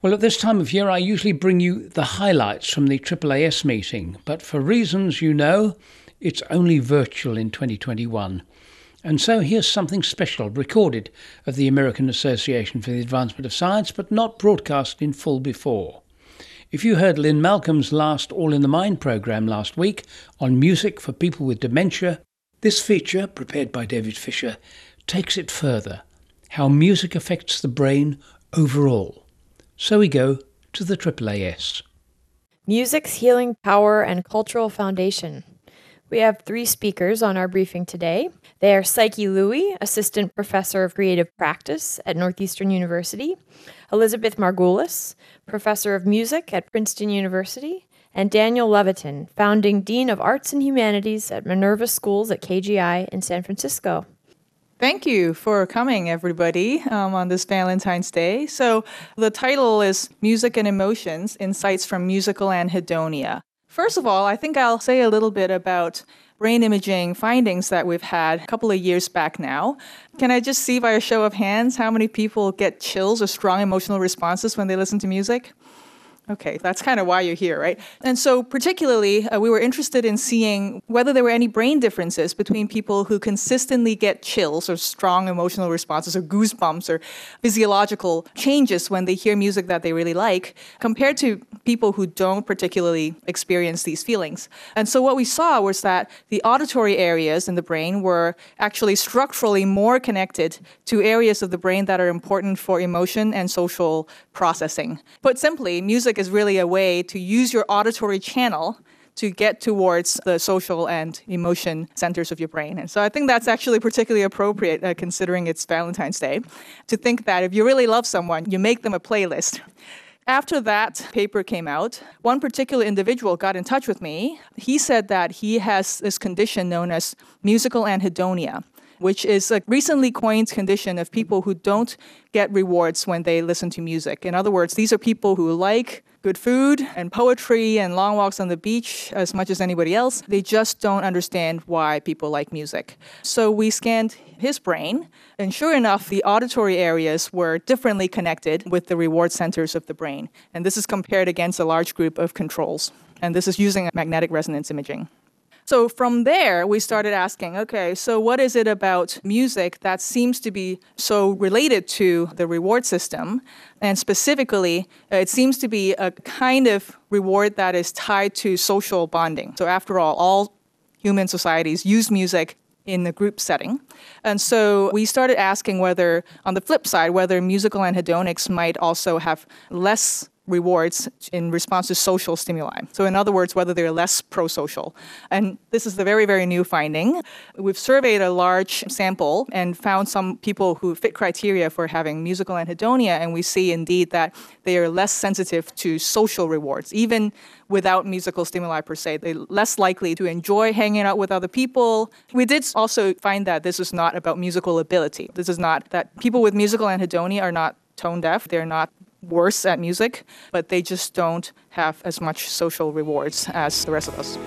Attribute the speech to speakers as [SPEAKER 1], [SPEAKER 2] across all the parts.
[SPEAKER 1] Well, at this time of year, I usually bring you the highlights from the AAAS meeting, but for reasons you know, it's only virtual in 2021. And so here's something special recorded of the American Association for the Advancement of Science, but not broadcast in full before. If you heard Lynn Malcolm's last All in the Mind programme last week on music for people with dementia, this feature, prepared by David Fisher, takes it further, how music affects the brain overall. So we go to the AAAS.
[SPEAKER 2] Music's healing power and cultural foundation. We have 3 speakers on our briefing today. They are Psyche Louie, Assistant Professor of Creative Practice at Northeastern University, Elizabeth Margulis, Professor of Music at Princeton University, and Daniel Levitin, Founding Dean of Arts and Humanities at Minerva Schools at KGI in San Francisco.
[SPEAKER 3] Thank you for coming, everybody, on this Valentine's Day. So the title is Music and Emotions, Insights from Musical Anhedonia. First of all, I think I'll say a little bit about brain imaging findings that we've had a couple of years back now. Can I just see by a show of hands how many people get chills or strong emotional responses when they listen to music? Okay, that's kind of why you're here, right? And so particularly, we were interested in seeing whether there were any brain differences between people who consistently get chills or strong emotional responses or goosebumps or physiological changes when they hear music that they really like, compared to people who don't particularly experience these feelings. And so what we saw was that the auditory areas in the brain were actually structurally more connected to areas of the brain that are important for emotion and social processing. Put simply, music is really a way to use your auditory channel to get towards the social and emotion centers of your brain. And so I think that's actually particularly appropriate, considering it's Valentine's Day, to think that if you really love someone, you make them a playlist. After that paper came out, one particular individual got in touch with me. He said that he has this condition known as musical anhedonia, which is a recently coined condition of people who don't get rewards when they listen to music. In other words, these are people who like good food and poetry and long walks on the beach as much as anybody else. They just don't understand why people like music. So we scanned his brain, and sure enough, the auditory areas were differently connected with the reward centers of the brain. And this is compared against a large group of controls. And this is using magnetic resonance imaging. So from there, we started asking, okay, so what is it about music that seems to be so related to the reward system? And specifically, it seems to be a kind of reward that is tied to social bonding. So after all human societies use music in the group setting. And so we started asking whether, on the flip side, whether musical anhedonics might also have less rewards in response to social stimuli. So in other words, whether they're less pro-social. And this is the very, very new finding. We've surveyed a large sample and found some people who fit criteria for having musical anhedonia, and we see indeed that they are less sensitive to social rewards, even without musical stimuli per se. They're less likely to enjoy hanging out with other people. We did also find that this is not about musical ability. This is not that people with musical anhedonia are not tone deaf. They're not worse at music, but they just don't have as much social rewards as the rest of us.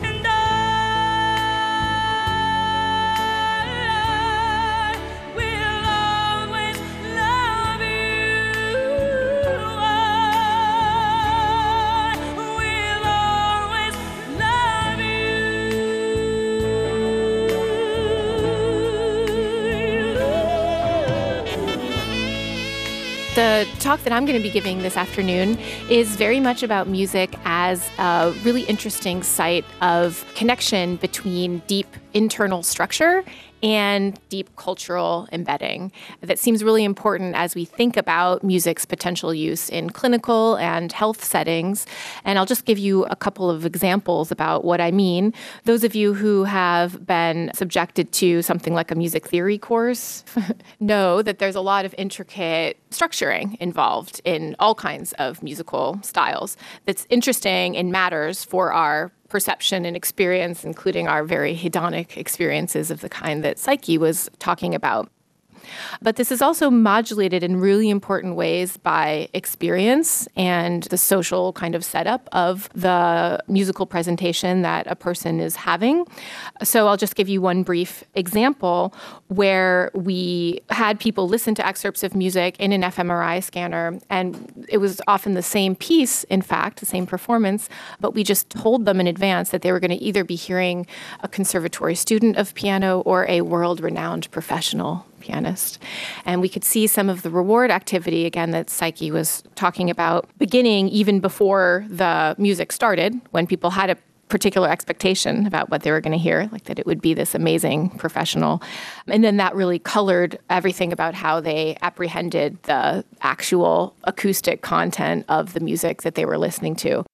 [SPEAKER 4] The talk that I'm going to be giving this afternoon is very much about music as a really interesting site of connection between deep internal structure and deep cultural embedding that seems really important as we think about music's potential use in clinical and health settings. And I'll just give you a couple of examples about what I mean. Those of you who have been subjected to something like a music theory course know that there's a lot of intricate structuring involved in all kinds of musical styles that's interesting and matters for our perception and experience, including our very hedonic experiences of the kind that Psyche was talking about. But this is also modulated in really important ways by experience and the social kind of setup of the musical presentation that a person is having. So I'll just give you one brief example where we had people listen to excerpts of music in an fMRI scanner, and it was often the same piece, in fact, the same performance, but we just told them in advance that they were going to either be hearing a conservatory student of piano or a world-renowned professional pianist. And we could see some of the reward activity, again, that Psyche was talking about, beginning even before the music started, when people had a particular expectation about what they were going to hear, like that it would be this amazing professional. And then that really colored everything about how they apprehended the actual acoustic content of the music that they were listening to.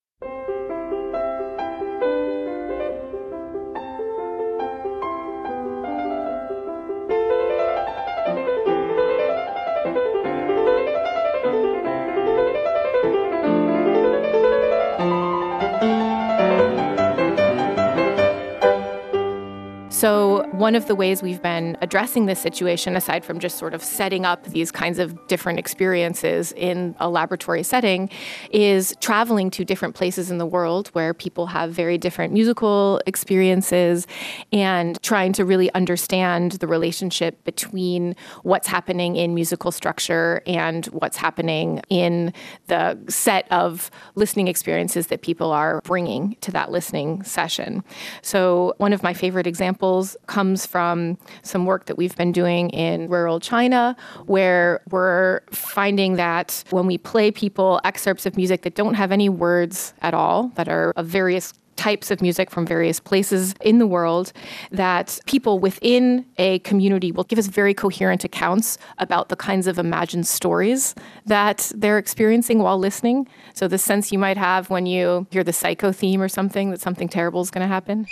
[SPEAKER 4] So one of the ways we've been addressing this situation, aside from just sort of setting up these kinds of different experiences in a laboratory setting, is traveling to different places in the world where people have very different musical experiences and trying to really understand the relationship between what's happening in musical structure and what's happening in the set of listening experiences that people are bringing to that listening session. So one of my favorite examples comes from some work that we've been doing in rural China, where we're finding that when we play people excerpts of music that don't have any words at all, that are of various types of music from various places in the world, that people within a community will give us very coherent accounts about the kinds of imagined stories that they're experiencing while listening. So the sense you might have when you hear the Psycho theme or something, that something terrible is going to happen.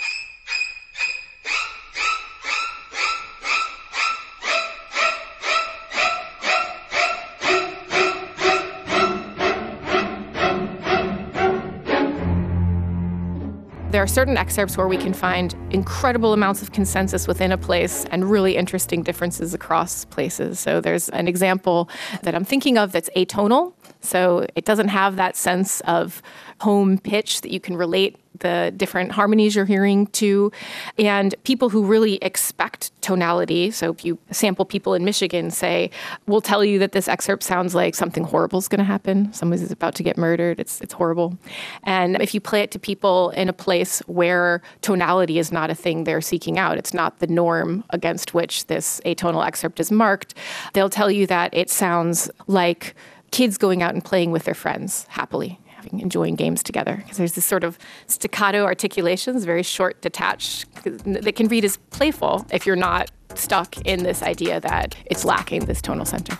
[SPEAKER 4] There are certain excerpts where we can find incredible amounts of consensus within a place and really interesting differences across places. So there's an example that I'm thinking of that's atonal. So it doesn't have that sense of home pitch that you can relate the different harmonies you're hearing to. And people who really expect tonality, so if you sample people in Michigan, say, we'll tell you that this excerpt sounds like something horrible is going to happen. Someone is about to get murdered. It's horrible. And if you play it to people in a place where tonality is not a thing they're seeking out, it's not the norm against which this atonal excerpt is marked, they'll tell you that it sounds like kids going out and playing with their friends happily, enjoying games together. Because there's this sort of staccato articulations, very short, detached, that can read as playful if you're not stuck in this idea that it's lacking this tonal center.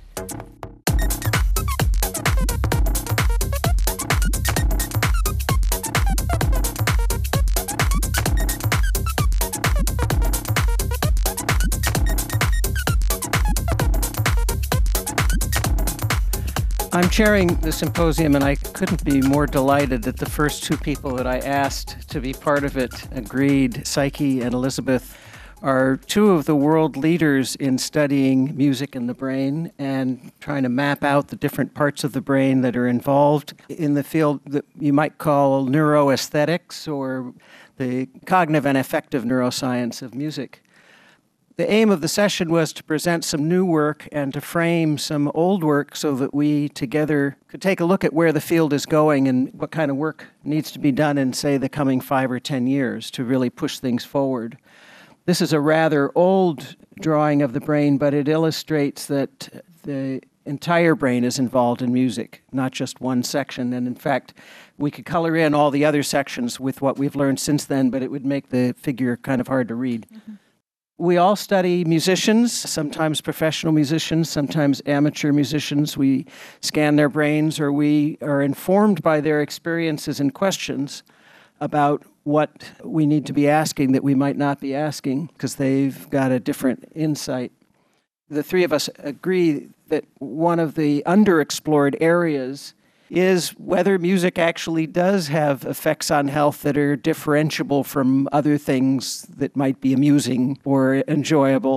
[SPEAKER 5] I'm chairing the symposium, and I couldn't be more delighted that the first two people that I asked to be part of it agreed. Psyche and Elizabeth are two of the world leaders in studying music in the brain and trying to map out the different parts of the brain that are involved in the field that you might call neuroaesthetics or the cognitive and affective neuroscience of music. The aim of the session was to present some new work and to frame some old work so that we together could take a look at where the field is going and what kind of work needs to be done in, say, the coming 5 or 10 years to really push things forward. This is a rather old drawing of the brain, but it illustrates that the entire brain is involved in music, not just one section. And in fact, we could color in all the other sections with what we've learned since then, but it would make the figure kind of hard to read. Mm-hmm. We all study musicians, sometimes professional musicians, sometimes amateur musicians. We scan their brains, or we are informed by their experiences and questions about what we need to be asking that we might not be asking because they've got a different insight. The three of us agree that one of the underexplored areas is whether music actually does have effects on health that are differentiable from other things that might be amusing or enjoyable.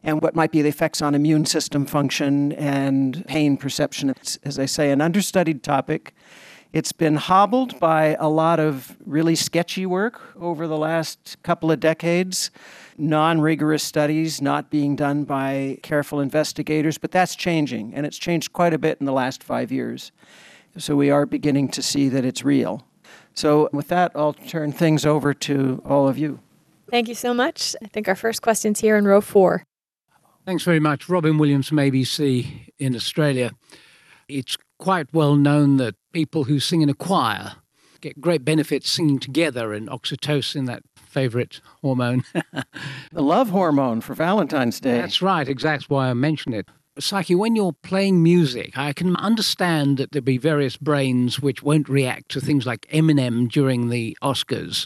[SPEAKER 5] and what might be the effects on immune system function and pain perception. It's, as I say, an understudied topic. It's been hobbled by a lot of really sketchy work over the last couple of decades, non-rigorous studies not being done by careful investigators, but that's changing, and it's changed quite a bit in the last 5 years. So we are beginning to see that it's real. So with that, I'll turn things over to all of you.
[SPEAKER 2] Thank you so much. I think our first question's here in row 4.
[SPEAKER 1] Thanks very much. Robin Williams from ABC in Australia. It's quite well known that people who sing in a choir get great benefits singing together, and oxytocin, that favourite hormone.
[SPEAKER 5] The love hormone for Valentine's Day.
[SPEAKER 1] That's right, exactly why I mentioned it. Psyche, when you're playing music, I can understand that there'll be various brains which won't react to things like Eminem during the Oscars,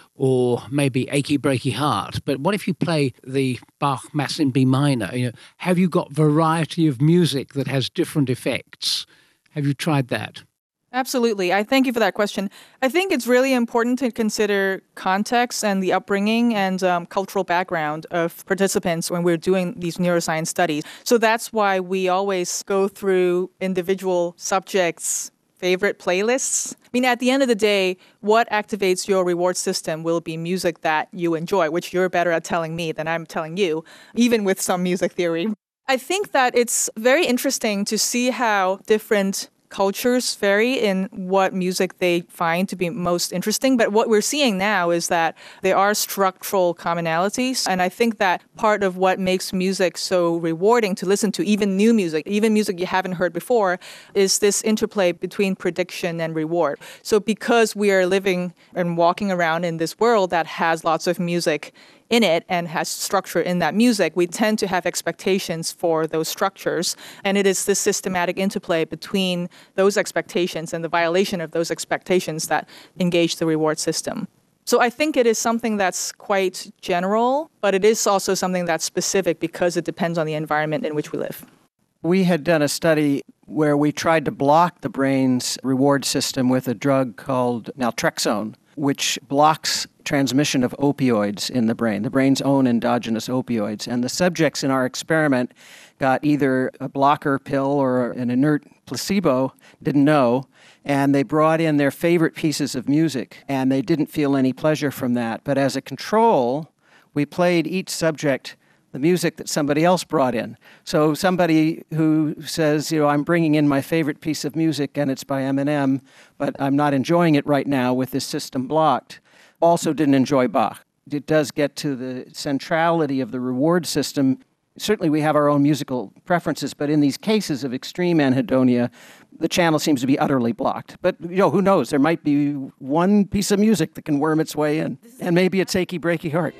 [SPEAKER 1] or maybe Achy Breaky Heart. But what if you play the Bach Mass in B minor? Have you got variety of music that has different effects? Have you tried that?
[SPEAKER 3] Absolutely. I thank you for that question. I think it's really important to consider context and the upbringing and cultural background of participants when we're doing these neuroscience studies. So that's why we always go through individual subjects' favorite playlists. I mean, at the end of the day, what activates your reward system will be music that you enjoy, which you're better at telling me than I'm telling you, even with some music theory. I think that it's very interesting to see how different cultures vary in what music they find to be most interesting. But what we're seeing now is that there are structural commonalities. And I think that part of what makes music so rewarding to listen to, even new music, even music you haven't heard before, is this interplay between prediction and reward. So because we are living and walking around in this world that has lots of music in it and has structure in that music, we tend to have expectations for those structures. And it is this systematic interplay between those expectations and the violation of those expectations that engage the reward system. So I think it is something that's quite general, but it is also something that's specific because it depends on the environment in which we live.
[SPEAKER 5] We had done a study where we tried to block the brain's reward system with a drug called naltrexone, which blocks transmission of opioids in the brain's own endogenous opioids. And the subjects in our experiment got either a blocker pill or an inert placebo, didn't know, and they brought in their favorite pieces of music, and they didn't feel any pleasure from that. But as a control, we played each subject the music that somebody else brought in. So somebody who says, I'm bringing in my favorite piece of music and it's by Eminem, but I'm not enjoying it right now with this system blocked, also didn't enjoy Bach. It does get to the centrality of the reward system. Certainly we have our own musical preferences, but in these cases of extreme anhedonia, the channel seems to be utterly blocked. But who knows? There might be one piece of music that can worm its way in, and maybe it's Achy Breaky Heart.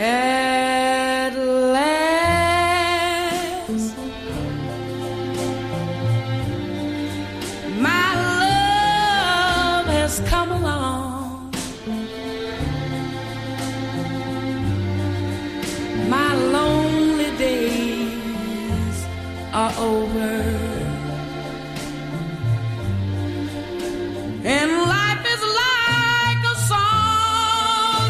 [SPEAKER 6] At last, my love has come along. My lonely days are over, and life is like a song.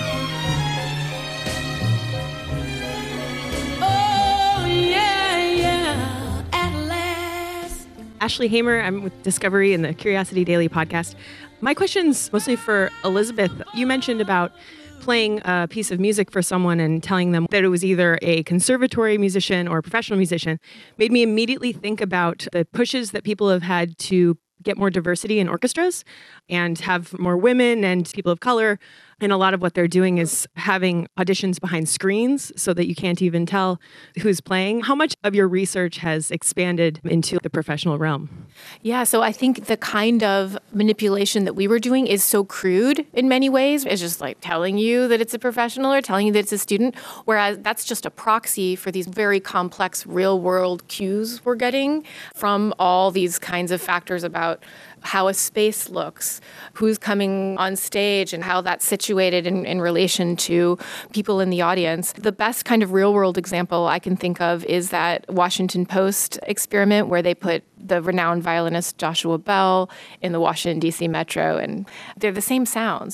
[SPEAKER 6] Oh, yeah, at last.
[SPEAKER 7] Ashley Hamer, I'm with Discovery and the Curiosity Daily podcast. My question's mostly for Elizabeth. You mentioned about playing a piece of music for someone and telling them that it was either a conservatory musician or a professional musician. Made me immediately think about the pushes that people have had to get more diversity in orchestras and have more women and people of color. And a lot of what they're doing is having auditions behind screens so that you can't even tell who's playing. How much of your research has expanded into the professional realm?
[SPEAKER 4] Yeah, so I think the kind of manipulation that we were doing is so crude in many ways. It's just like telling you that it's a professional or telling you that it's a student, whereas that's just a proxy for these very complex real-world cues we're getting from all these kinds of factors about how a space looks, who's coming on stage, and how that's situated in relation to people in the audience. The best kind of real-world example I can think of is that Washington Post experiment where they put the renowned violinist Joshua Bell in the Washington, D.C. Metro. And they're the same sounds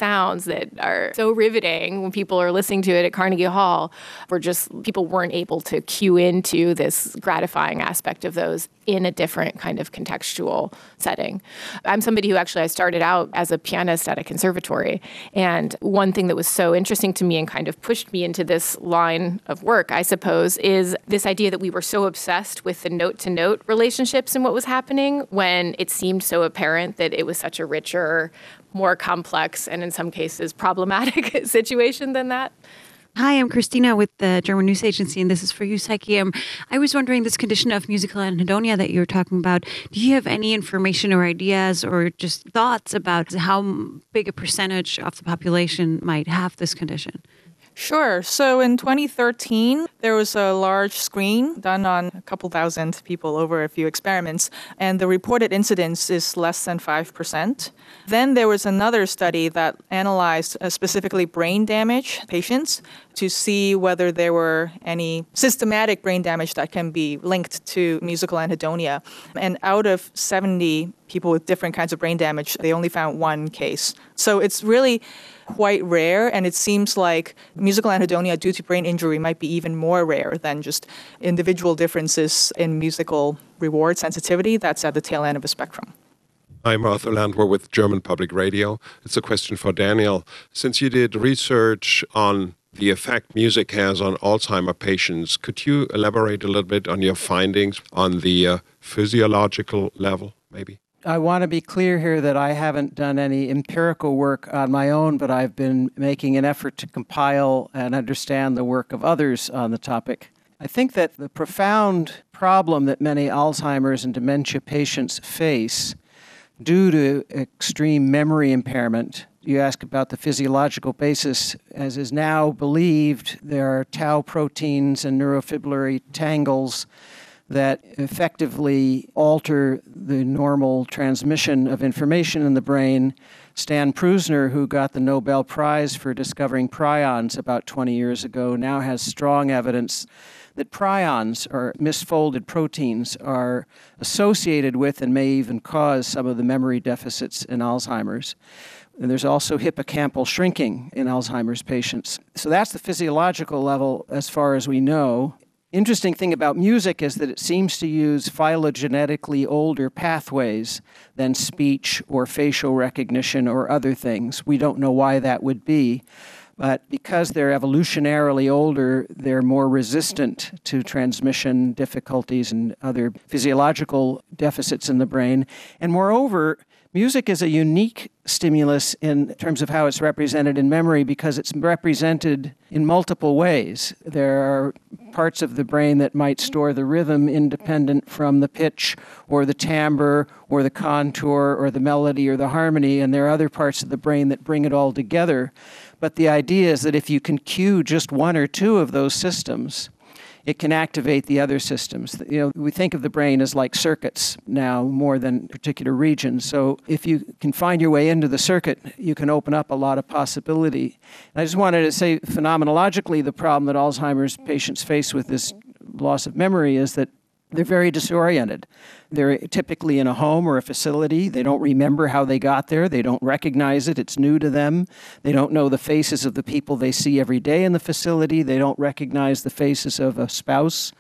[SPEAKER 4] that are so riveting when people are listening to it at Carnegie Hall. People weren't able to cue into this gratifying aspect of those in a different kind of contextual setting. I'm somebody who I started out as a pianist at a conservatory. And one thing that was so interesting to me and kind of pushed me into this line of work, I suppose, is this idea that we were so obsessed with the note-to-note relationships and what was happening when it seemed so apparent that it was such a richer, more complex, and in some cases problematic situation than that.
[SPEAKER 8] Hi, I'm Christina with the German News Agency, and this is for you, Psyche. I was wondering, this condition of musical anhedonia that you were talking about, do you have any information or ideas or just thoughts about how big a percentage of the population might have this condition?
[SPEAKER 3] Sure. So in 2013, there was a large screen done on a couple thousand people over a few experiments, and the reported incidence is less than 5%. Then there was another study that analyzed specifically brain damage patients to see whether there were any systematic brain damage that can be linked to musical anhedonia. And out of 70 people with different kinds of brain damage, they only found one case. So it's really quite rare, and it seems like musical anhedonia due to brain injury might be even more rare than just individual differences in musical reward sensitivity that's at the tail end of a spectrum.
[SPEAKER 9] I'm Arthur Landwehr with German Public Radio. It's a question for Daniel. Since you did research on the effect music has on Alzheimer patients, could you elaborate a little bit on your findings on the physiological level, maybe?
[SPEAKER 5] I want to be clear here that I haven't done any empirical work on my own, but I've been making an effort to compile and understand the work of others on the topic. I think that the profound problem that many Alzheimer's and dementia patients face due to extreme memory impairment, you ask about the physiological basis, as is now believed, there are tau proteins and neurofibrillary tangles that effectively alter the normal transmission of information in the brain. Stan Prusner, who got the Nobel Prize for discovering prions about 20 years ago, now has strong evidence that prions, or misfolded proteins, are associated with and may even cause some of the memory deficits in Alzheimer's. And there's also hippocampal shrinking in Alzheimer's patients. So that's the physiological level as far as we know. Interesting thing about music is that it seems to use phylogenetically older pathways than speech or facial recognition or other things. We don't know why that would be, but because they're evolutionarily older, they're more resistant to transmission difficulties and other physiological deficits in the brain. And moreover, music is a unique stimulus in terms of how it's represented in memory because it's represented in multiple ways. There are parts of the brain that might store the rhythm independent from the pitch or the timbre or the contour or the melody or the harmony, and there are other parts of the brain that bring it all together. But the idea is that if you can cue just one or two of those systems, it can activate the other systems. You know, we think of the brain as like circuits now more than particular regions. So if you can find your way into the circuit, you can open up a lot of possibility. And I just wanted to say phenomenologically, the problem that Alzheimer's patients face with this loss of memory is that they're very disoriented. They're typically in a home or a facility. They don't remember how they got there. They don't recognize it. It's new to them. They don't know the faces of the people they see every day in the facility. They don't recognize the faces of a spouse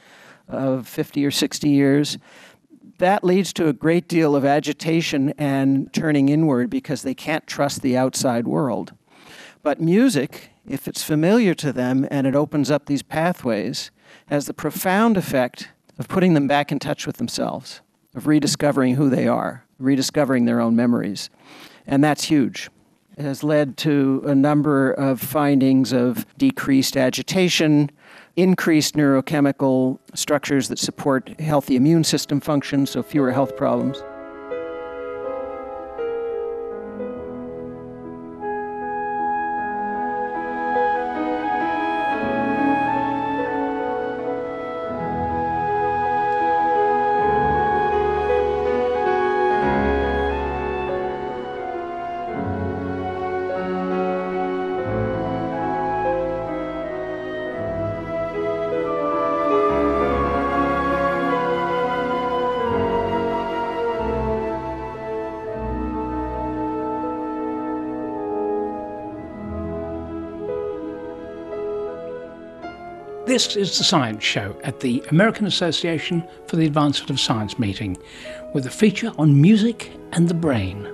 [SPEAKER 5] of 50 or 60 years. That leads to a great deal of agitation and turning inward because they can't trust the outside world. But music, if it's familiar to them and it opens up these pathways, has the profound effect of putting them back in touch with themselves, of rediscovering who they are, rediscovering their own memories. And that's huge. It has led to a number of findings of decreased agitation, increased neurochemical structures that support healthy immune system function, so fewer health problems.
[SPEAKER 1] This is The Science Show at the American Association for the Advancement of Science meeting, with a feature on music and the brain.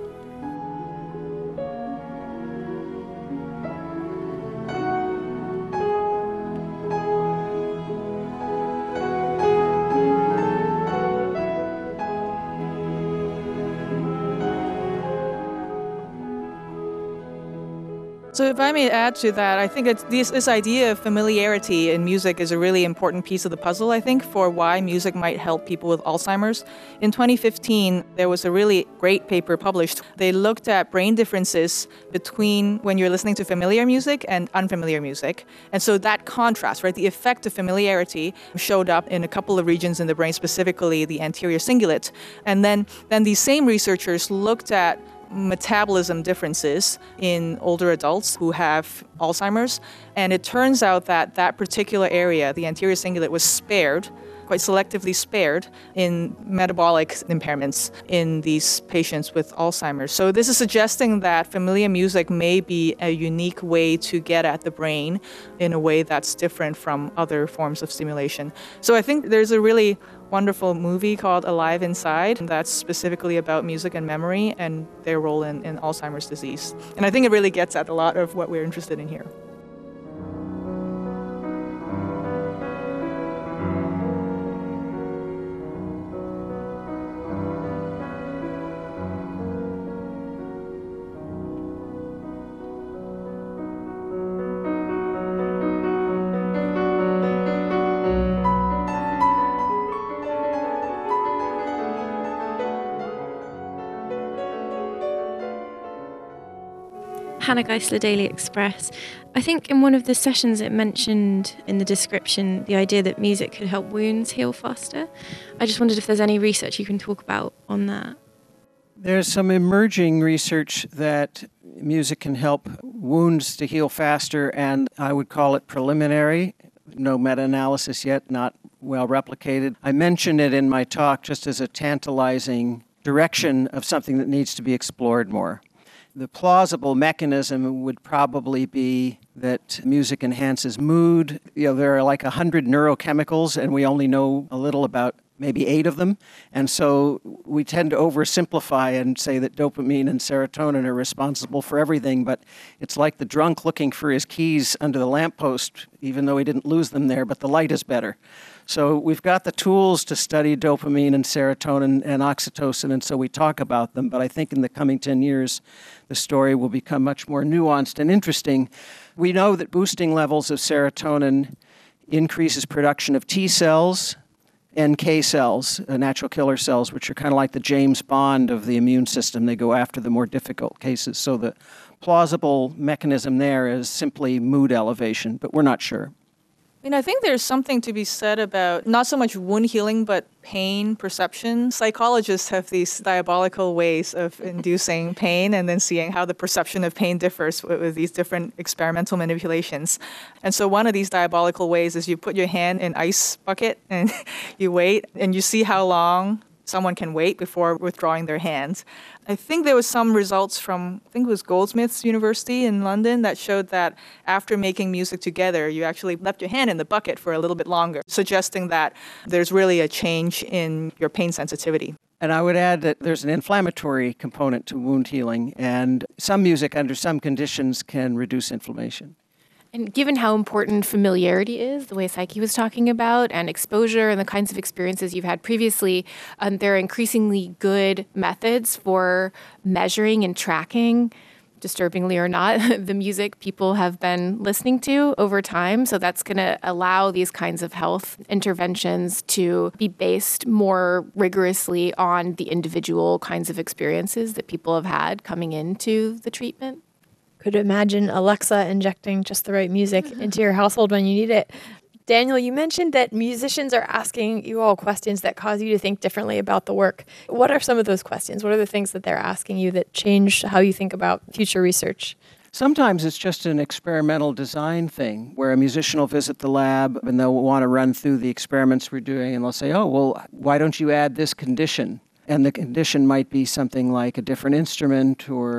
[SPEAKER 3] So if I may add to that, I think it's this idea of familiarity in music is a really important piece of the puzzle, I think, for why music might help people with Alzheimer's. In 2015, there was a really great paper published. They looked at brain differences between when you're listening to familiar music and unfamiliar music. And so that contrast, right, the effect of familiarity showed up in a couple of regions in the brain, specifically the anterior cingulate. And then these same researchers looked at metabolism differences in older adults who have Alzheimer's. And it turns out that that particular area, the anterior cingulate, was spared, quite selectively spared in metabolic impairments in these patients with Alzheimer's. So this is suggesting that familiar music may be a unique way to get at the brain in a way that's different from other forms of stimulation. So I think there's a really wonderful movie called Alive Inside that's specifically about music and memory and their role in Alzheimer's disease. And I think it really gets at a lot of what we're interested in here.
[SPEAKER 10] Hannah Geisler, Daily Express. I think in one of the sessions it mentioned in the description the idea that music could help wounds heal faster. I just wondered if there's any research you can talk about on that.
[SPEAKER 5] There's some emerging research that music can help wounds to heal faster, and I would call it preliminary. No meta-analysis yet, not well replicated. I mentioned it in my talk just as a tantalizing direction of something that needs to be explored more. The plausible mechanism would probably be that music enhances mood. There are like 100 neurochemicals, and we only know a little about maybe 8 of them. And so we tend to oversimplify and say that dopamine and serotonin are responsible for everything, but it's like the drunk looking for his keys under the lamppost, even though he didn't lose them there, but the light is better. So we've got the tools to study dopamine and serotonin and oxytocin, and so we talk about them, but I think in the coming 10 years, the story will become much more nuanced and interesting. We know that boosting levels of serotonin increases production of T cells, NK cells, natural killer cells, which are kind of like the James Bond of the immune system. They go after the more difficult cases. So the plausible mechanism there is simply mood elevation, but we're not sure.
[SPEAKER 3] I think there's something to be said about not so much wound healing, but pain perception. Psychologists have these diabolical ways of inducing pain and then seeing how the perception of pain differs with these different experimental manipulations. And so one of these diabolical ways is you put your hand in an ice bucket and you wait and you see how long someone can wait before withdrawing their hands. I think there was some results from, I think it was Goldsmiths University in London that showed that after making music together, you actually left your hand in the bucket for a little bit longer, suggesting that there's really a change in your pain sensitivity.
[SPEAKER 5] And I would add that there's an inflammatory component to wound healing, and some music under some conditions can reduce inflammation.
[SPEAKER 4] And given how important familiarity is, the way Psyche was talking about, and exposure and the kinds of experiences you've had previously, there are increasingly good methods for measuring and tracking, disturbingly or not, the music people have been listening to over time. So that's going to allow these kinds of health interventions to be based more rigorously on the individual kinds of experiences that people have had coming into the treatment.
[SPEAKER 2] Could imagine Alexa injecting just the right music into your household when you need it. Daniel, you mentioned that musicians are asking you all questions that cause you to think differently about the work. What are some of those questions? What are the things that they're asking you that change how you think about future research?
[SPEAKER 5] Sometimes it's just an experimental design thing where a musician will visit the lab and they'll want to run through the experiments we're doing, and they'll say, oh, well, why don't you add this condition? And the condition might be something like a different instrument or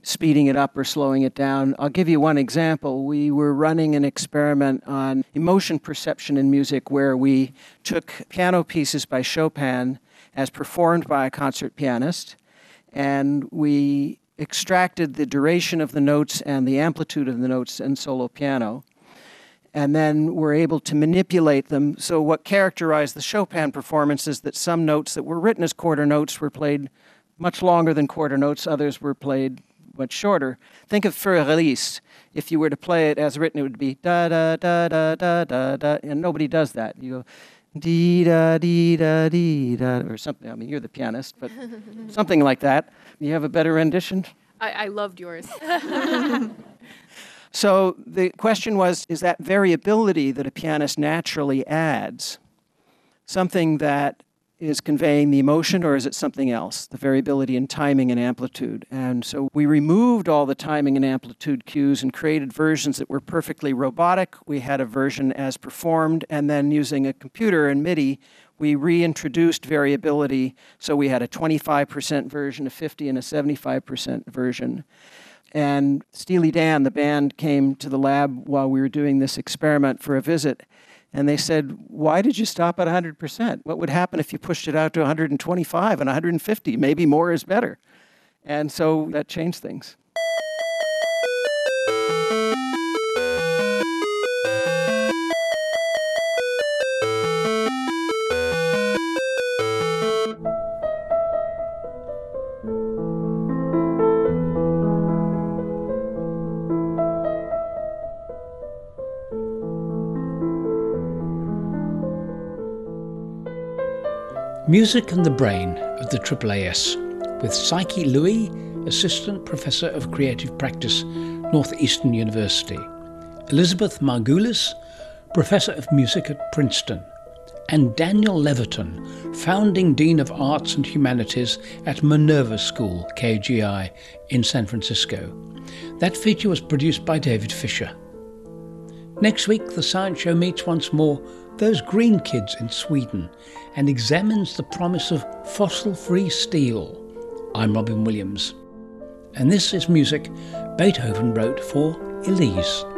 [SPEAKER 5] speeding it up or slowing it down. I'll give you one example. We were running an experiment on emotion perception in music where we took piano pieces by Chopin as performed by a concert pianist, and we extracted the duration of the notes and the amplitude of the notes in solo piano, and then were able to manipulate them. So what characterized the Chopin performance is that some notes that were written as quarter notes were played much longer than quarter notes, others were played much shorter. Think of Für Elise. If you were to play it as written, it would be da da da da da da da, and nobody does that. You go dee da dee da dee da, or something. I mean, you're the pianist, but something like that. You have a better rendition?
[SPEAKER 2] I loved yours.
[SPEAKER 5] So the question was, is that variability that a pianist naturally adds something that is conveying the emotion, or is it something else, the variability in timing and amplitude? And so we removed all the timing and amplitude cues and created versions that were perfectly robotic. We had a version as performed, and then using a computer and MIDI, we reintroduced variability. So we had a 25% version, a 50% and a 75% version. And Steely Dan, the band, came to the lab while we were doing this experiment for a visit. And they said, why did you stop at 100%? What would happen if you pushed it out to 125 and 150? Maybe more is better. And so that changed things.
[SPEAKER 1] Music and the Brain of the AAAS with Psyche Louis, Assistant Professor of Creative Practice, Northeastern University, Elizabeth Margulis, Professor of Music at Princeton, and Daniel Leviton, Founding Dean of Arts and Humanities at Minerva School, KGI, in San Francisco. That feature was produced by David Fisher. Next week, the Science Show meets once more those green kids in Sweden and examines the promise of fossil-free steel. I'm Robin Williams. And this is music Beethoven wrote for Elise.